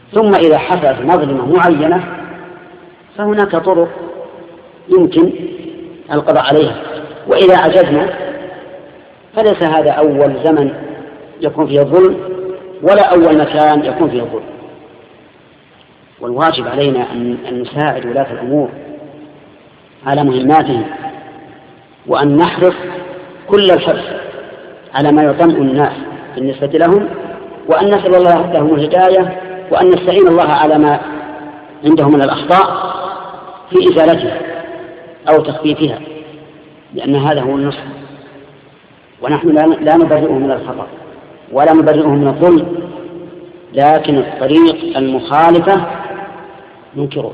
ثم إذا حصلت مظلمة معينة فهناك طرق يمكن القضاء عليها. وإذا عجزنا فليس هذا أول زمن يكون فيه الظلم ولا أول مكان يكون فيه الظلم. والواجب علينا أن نساعد ولاة الأمور على مهماتهم، وأن نحرص كل الحرص على ما يطمئن الناس بالنسبة لهم، وأن نسأل الله لهم الهداية، وأن نستعين الله على ما عندهم من الأخطاء في إزالتها أو تخفيفها، لأن هذا هو النصح. ونحن لا نبرئه من الخطأ ولا نبرئه من الظلم، لكن الطريق المخالفة ننكره،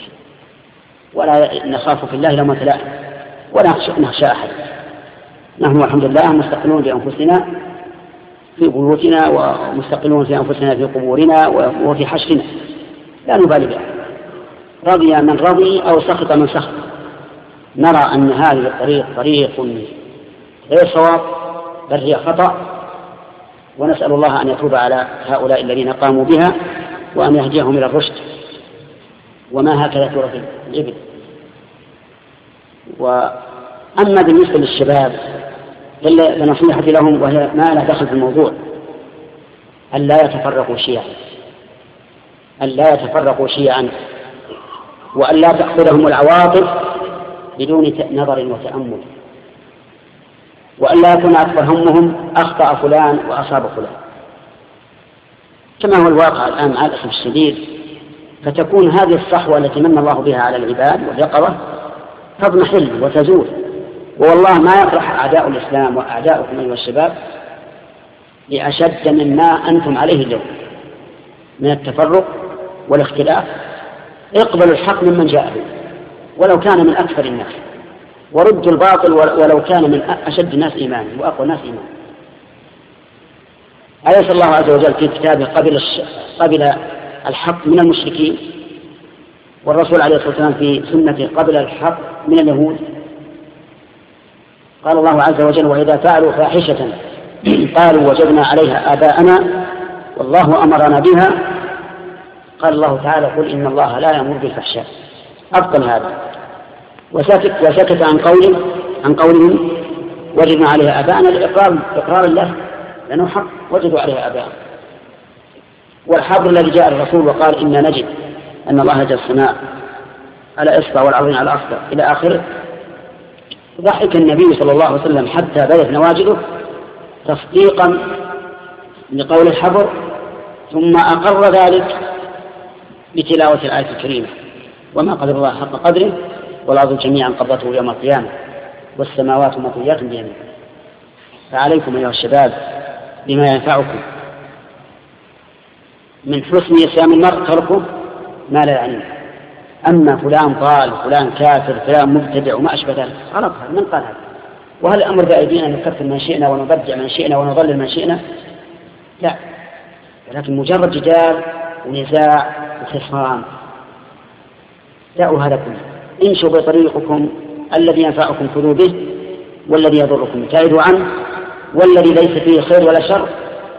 ولا نخاف في الله لومة لائم ولا نخشى أحد. نحن الحمد لله مستقلون بأنفسنا في بيوتنا، ومستقلون في أنفسنا في قبورنا وفي حشرنا، لا نبالي بها، رضي من رضي أو سخط من سخط. نرى أن هذه الطريق طريق غير صواب بل هي خطأ، ونسأل الله أن يتوب على هؤلاء الذين قاموا بها وأن يهديهم إلى الرشد. وما هكذا تورث الإبل. وأما بالنسبة للشباب فنصيحتي لهم، وهي ما لا دخل في الموضوع، أن لا يتفرقوا شيعا، وأن لا تأخذهم العواطف بدون نظر وتأمل، وأن لا يكون أكبر همهم أخطأ فلان وأصاب فلان، كما هو الواقع الآن مع الأسف الشديد. فتكون هذه الصحوة التي من الله بها على العباد واليقظة تضمحل وتزول. والله ما يفرح أعداء الإسلام وأعداؤكم أيها الشباب لأشد مما أنتم عليه اليوم من التفرق والاختلاف. اقبلوا الحق ممن جاء به ولو كان من أكثر الناس، وردوا الباطل ولو كان من أشد الناس إيمانا وأقوى الناس إيمانا. أليس الله عز وجل في كتابه قبل الحق من المشركين، والرسول عليه الصلاة والسلام في سنته قبل الحق من اليهود؟ قال الله عز وجل: وإذا فعلوا فاحشة قالوا وجدنا عليها آباءنا والله أمرنا بها. قال الله تعالى: قل إن الله لا يأمر بالفحشاء. أبطل هذا وسكت عن قولهم وجدنا عليها آباءنا لإقرار الله، لأنه حق وجدوا عليها آباءنا. والحبر الذي جاء الرسول وقال: إنا نجد أن الله جل السماء على إصبع والأرض على أصبع إلى آخره. ضحك النبي صلى الله عليه وسلم حتى بدت نواجذه تصديقا لقول الحبر، ثم أقر ذلك بتلاوة الآية الكريمة: وما قدر الله حق قدره والأرض جميعا قبضته يوم القيامة والسماوات مطويات بيمينه. فعليكم أيها الشباب بما ينفعكم. من حسن إسلام المرء تركه ما لا يعنيه. أما فلان ضال فلان كافر فلان مبتدع وما أشبه ذلك، غلط. من قال هذا؟ وهل الأمر بأيدينا أن نكفر من شئنا ونبدع من شئنا ونضلل من شئنا؟ لا، ولكن مجرد جدال ونزاع وخصام. دعوا هذا كله، امشوا بطريقكم الذي ينفعكم خذوا به، والذي يضركم ابتعدوا عنه، والذي ليس فيه خير ولا شر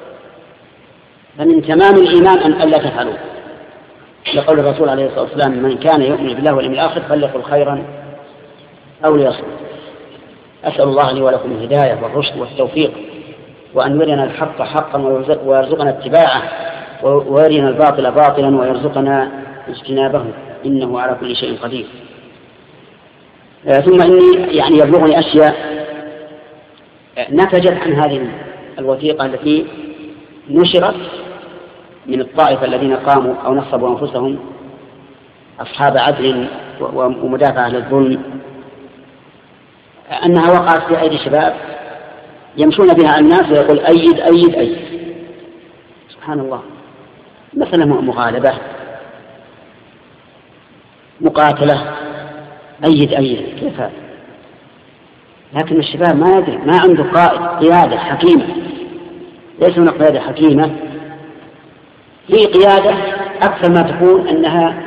فمن تمام الإيمان أن ألا تفعلوا، لقول الرسول عليه الصلاة والسلام: من كان يؤمن بالله واليوم الآخر فليقل خيرا أو ليصمت. أسأل الله لي ولكم الهداية والرشد والتوفيق، وأن يرينا الحق حقا ويرزقنا اتباعه، ويرينا الباطل باطلا ويرزقنا اجتنابه، إنه على كل شيء قدير. ثم إني يبلغني أشياء نتجت عن هذه الوثيقة التي نشرت من الطائفة الذين قاموا أو نصبوا أنفسهم أصحاب عدل ومدافعة للظلم، أنها وقعت في أيدي شباب يمشون بها على الناس ويقول: أيد أيد أيد. سبحان الله، مثلا مغالبة، مقاتلة، أيد أيد، كيف هذا؟ لكن الشباب ما يدري، ما عنده قيادة حكيمة. ليس هناك قيادة حكيمة، في قيادة أكثر ما تكون أنها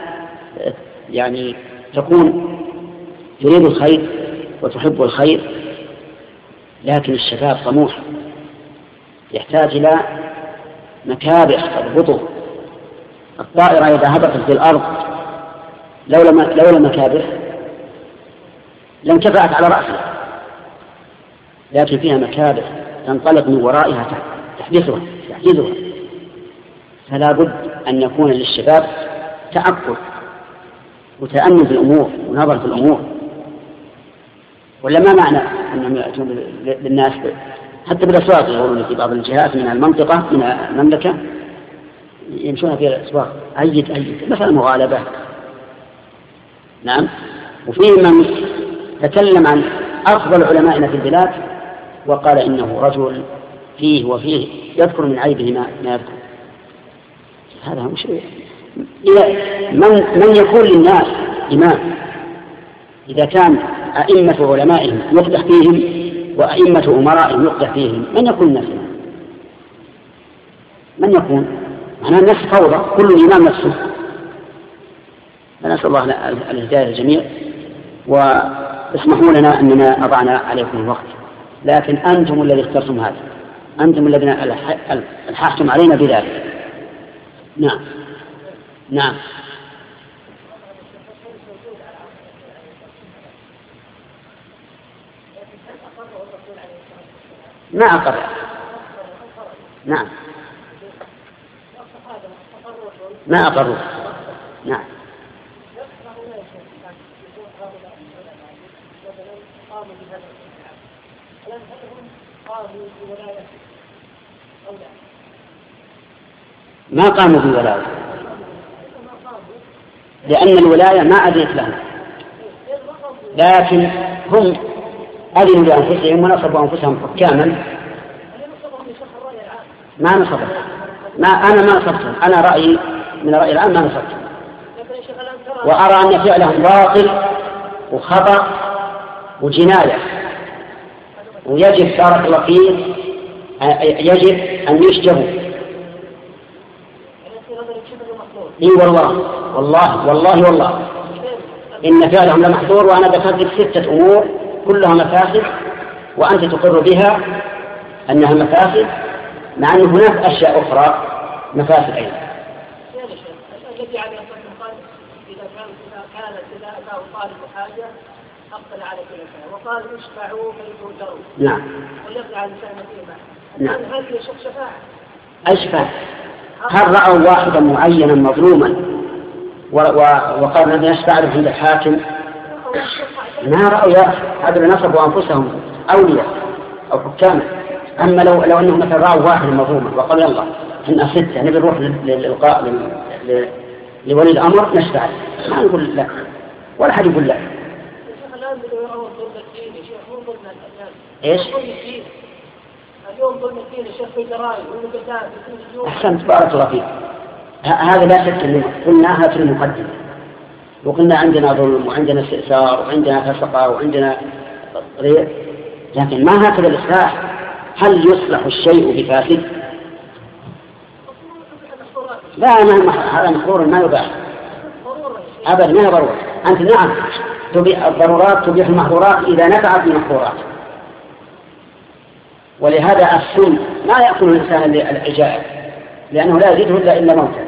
تكون تريد الخير وتحب الخير، لكن الشباب طموح يحتاج إلى مكابح تضبطه الطائرة إذا هبطت في الأرض لولا مكابح لانكفأت على رأسها، لكن فيها مكابح تنطلق من ورائها تحدثها. فلا بد أن يكون للشباب تأكد وتأمل في الأمور ونظر في الأمور، ولا ما معنى أنهم يأتون للناس حتى بالأسواق، يقولون في بعض الجهات من المنطقة من المملكة يمشون في الأسواق أيد مثلا مغالبة. نعم. وفيه من تكلم عن أفضل علمائنا في البلاد وقال إنه رجل فيه وفيه يذكر من عيبه ما يذكر. هذا مش من يكون للناس إمام إذا كان أئمة علمائهم يقدح فيهم وأئمة أمرائهم يقدح فيهم، من يكون الناس إمام؟ من يكون؟ معناه الناس فوضى، كل إمام نفسه. فنسأل الله الهداية للجميع، واسمحوا لنا أننا أضعنا عليكم الوقت، لكن أنتم الذين اخترتم هذا، أنتم الذين ألححتم علينا بذلك. نعم. ما أقر. نعم. ما أقروا. نعم. ما قاموا بالولاية لأن الولاية ما أذنت لهم، لكن هم أذنوا لأنفسهم ونصبوا أنفسهم حكاما. ما نصبوا. أنا ما نصبتهم، أنا رأيي من رأي العام ما نصبتهم، وأرى أن فعلهم باطل وخطأ وجناية، ويجب بارك الله فيه يجب أن يشجبوا. إي والله إن فعلهم لمحظور، وأنا ذكرت 6 أمور كلها مفاسد وأنت تقر بها أنها مفاسد، مع أن هناك أشياء أخرى مفاسد أيضا. الذي عليه الصلاة إذا كانت أتاه طالب حاجة أقبل على كل شيء وقال اشفعوا فلتؤجروا. نعم. ويقع لسان فيما. نعم. هذه شفاعة. أشفع. هل رأوا واحدا معينا مظلوما وقال الذي يشفع له عند الحاكم؟ ما رأوا هذا نصبوا أنفسهم أولياء أو حكاما. أما لو أنهم مثلا رأوا واحد مظلوما وقالوا يلا إحنا 6 نبي نروح للإلقاء لولي الأمر نشفع، ما نقول لا ولا حد يقول لا. إيش؟ اليوم ظلم الدين الشيخ في الجرائد والمقدات. أحسنت بارك الله فيك. هذا لا شك أنه قلناها في المقدمة، وقلنا عندنا ظلم وعندنا استئثار وعندنا فسقة وعندنا غير، لكن ما هكذا الإصلاح. هل يصلح الشيء بفاسد؟ لا، هذا محظور ما يباح أبدا، ما هي ضرورة. أنت نعم الضرورات تبيح المحظورات إذا نفعت المحظورات، ولهذا السم ما يأكل الإنسان العجائب لأنه لا يزيده إلا موتا.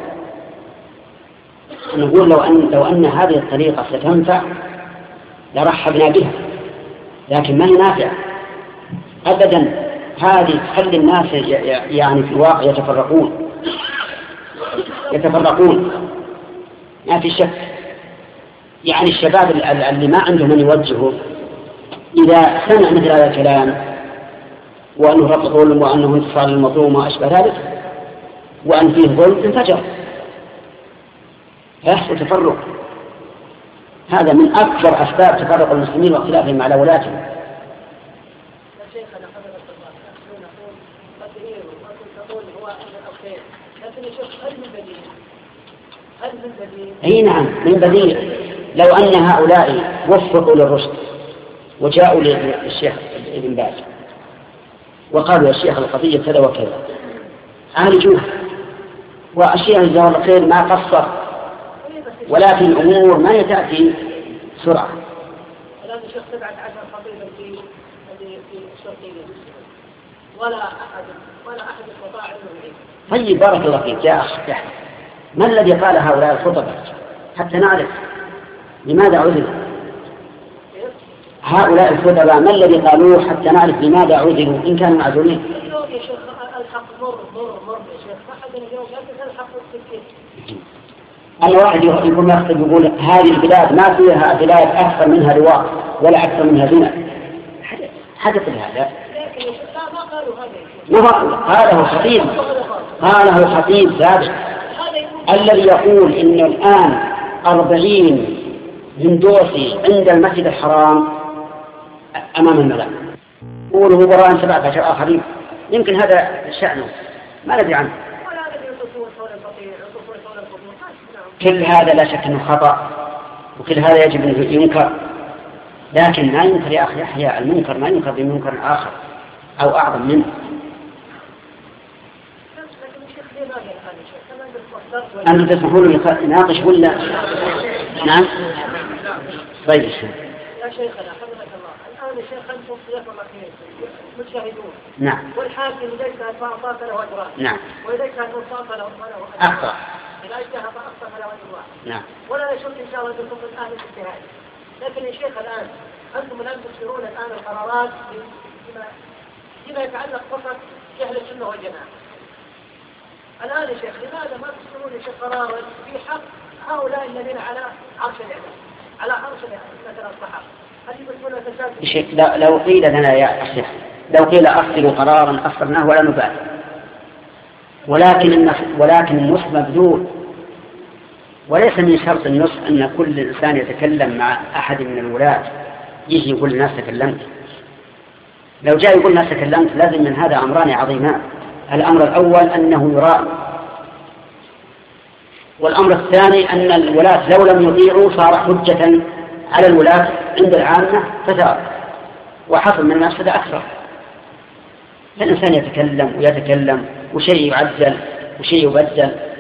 نقول لو أن هذه الطريقة ستنفع لرحبنا بها، لكن ما هي نافعة أبدا. هذه تخلي الناس يعني في الواقع يتفرقون ما في شك. يعني الشباب اللي ما عنده من يوجهه إذا سمع مثل هذا الكلام وأنه رفض ظلم وأنه انتصار للمظلوم وأشبه ذلك وأن فيه ظلم انفجر، فيحصل تفرق. هذا من أكثر أسباب تفرق المسلمين واختلافهم على ولاتهم. أي نعم من بديل. لو أن هؤلاء وفقوا للرشد وجاءوا للشيخ ابن باز وقالوا يا شيخ القضية كذا وكذا عالجوها، وأشياء جزاه الله خير ما قصر، ولكن الأمور ما تأتي بسرعة. الآن الشيخ 17 خطيبا في الشرقية ولا أحد استطاع أن يعيد. طيب بارك الله فيك يا أخي. ما الذي قال هؤلاء الخطبة حتى نعرف لماذا عزلوا؟ هؤلاء الخطبة ما الذي قالوه حتى نعرف لماذا عزلوا إن كانوا معذورين؟ اليوم يا شيخ الحق مر يا شيخ، أحد اليوم لا الحق السكين. أنا واحد يكون يخطب يقول هذه البلاد ما فيها بلاد أكثر منها رواق ولا أكثر منها زنا. حدث هذا؟ قاله خطيب سابق الذي يقول إن الآن 40 هندوسي عند المسجد الحرام أمام الملأ يقولوا براء 17 آخرين. يمكن هذا شأنه ما ندري عنه. كل هذا لا شك أنه خطأ، وكل هذا يجب أن ينكر، لكن ما ينكر يا أخي يحيى المنكر ما ينكر بمنكر آخر أو أعظم منه. أنتم تسمحون له يناقش ولا؟ نعم. طيب يا شيخنا حفظك الله، الآن يا شيخ أنتم صياغة متشاهدون. نعم. والحاكم إذا اجتهد فأعطاك له أجران. نعم. وإذا اجتهد فأعطاك له أخطأ. إذا اجتهد فأخطأ فله أجر واحد. نعم. ولا نشك إن شاء الله أنكم من أهل الاجتهاد. لكن يا شيخ الآن أنتم الآن تسيرون الآن القرارات فيما يتعلق فقط جهل السنة والجماعة. الآن يا شيخ لماذا ما تسيرون يا شيخ قرارا في حق هؤلاء الذين على عرش الإعلام، على عرش مثلا الصحابة؟ شيخ لو قيل لنا يا أخي لو قيل أصدروا قرارا أصدرناه ولا نبالي، ولكن النصح مبذول، وليس من شرط النصح أن كل إنسان يتكلم مع أحد من الولاة يجي يقول الناس تكلمت. لو جاء يقول الناس تكلمت لازم من هذا أمران عظيمان. الأمر الأول أنه يراعي، والأمر الثاني أن الولاة لو لم يطيعوا صار حجة على الولاة عند العامة فثار وحصل من الناس فده أكثر. الإنسان يتكلم ويتكلم وشيء يعدل وشيء يبدل